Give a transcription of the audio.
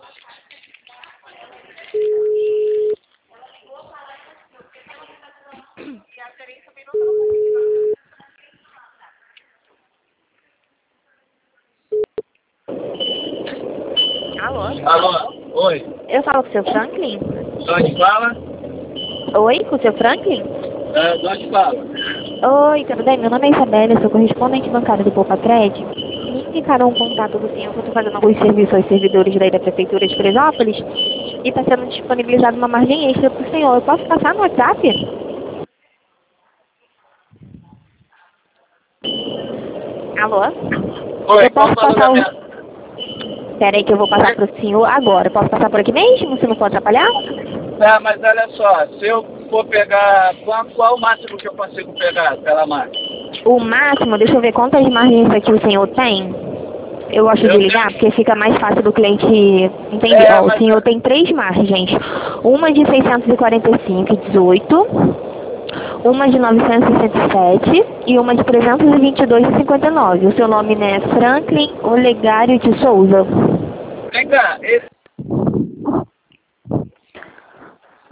Alô? Alô, oi. Eu falo com o seu Franklin? De onde fala? Oi, com o seu Franklin? De onde fala? Oi, tudo bem? Meu nome é Isabela, sou correspondente bancária do Poupa Crédito. Me indicaram um contato do senhor que eu estou fazendo alguns serviços aos servidores daí da Prefeitura de Teresópolis e está sendo disponibilizada uma margem extra para o senhor. Eu posso passar no WhatsApp? Alô? Oi, Eu qual posso fala passar da o... minha... Pera aí que eu vou passar para o senhor agora. Eu posso passar por aqui mesmo? Você não pode atrapalhar? Tá, mas olha só, se eu for pegar... Qual o máximo que eu consigo pegar pela máquina? O máximo, deixa eu ver quantas margens aqui o senhor tem. Eu gosto de Eu ligar tenho... porque fica mais fácil do cliente entender. Ó, o mas... senhor tem três margens. Uma de 645,18, uma de 967 e uma de 322,59. O seu nome é Franklin Olegário de Souza. Vem cá, esse